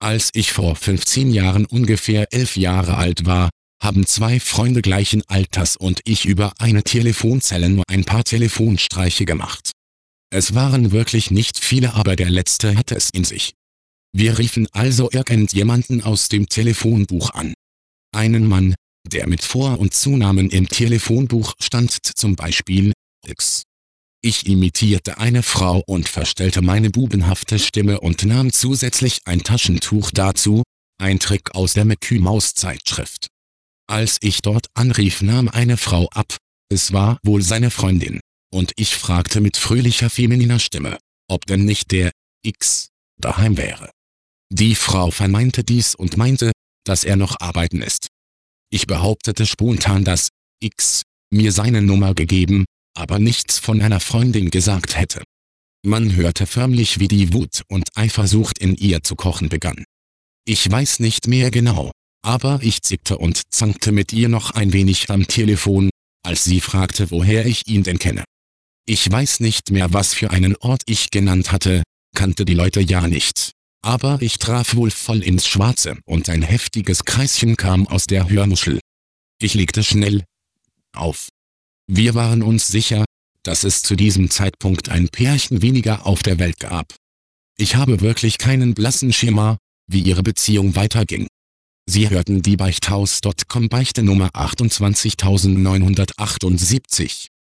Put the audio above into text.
Als ich vor 15 Jahren ungefähr 11 Jahre alt war, haben zwei Freunde gleichen Alters und ich über eine Telefonzelle nur ein paar Telefonstreiche gemacht. Es waren wirklich nicht viele, aber der letzte hatte es in sich. Wir riefen also irgendjemanden aus dem Telefonbuch an. Einen Mann, der mit Vor- und Zunamen im Telefonbuch stand, zum Beispiel X. Ich imitierte eine Frau und verstellte meine bubenhafte Stimme und nahm zusätzlich ein Taschentuch dazu, ein Trick aus der Mickey-Maus-Zeitschrift. Als ich dort anrief, nahm eine Frau ab, es war wohl seine Freundin, und ich fragte mit fröhlicher femininer Stimme, ob denn nicht der X daheim wäre. Die Frau verneinte dies und meinte, dass er noch arbeiten ist. Ich behauptete spontan, dass X mir seine Nummer gegeben, aber nichts von einer Freundin gesagt hätte. Man hörte förmlich, wie die Wut und Eifersucht in ihr zu kochen begann. Ich weiß nicht mehr genau, aber ich zickte und zankte mit ihr noch ein wenig am Telefon, als sie fragte, woher ich ihn denn kenne. Ich weiß nicht mehr, was für einen Ort ich genannt hatte, kannte die Leute ja nicht. Aber ich traf wohl voll ins Schwarze und ein heftiges Kreischen kam aus der Hörmuschel. Ich legte schnell auf. Wir waren uns sicher, dass es zu diesem Zeitpunkt ein Pärchen weniger auf der Welt gab. Ich habe wirklich keinen blassen Schimmer, wie ihre Beziehung weiterging. Sie hörten die Beichthaus.com Beichte Nummer 28978.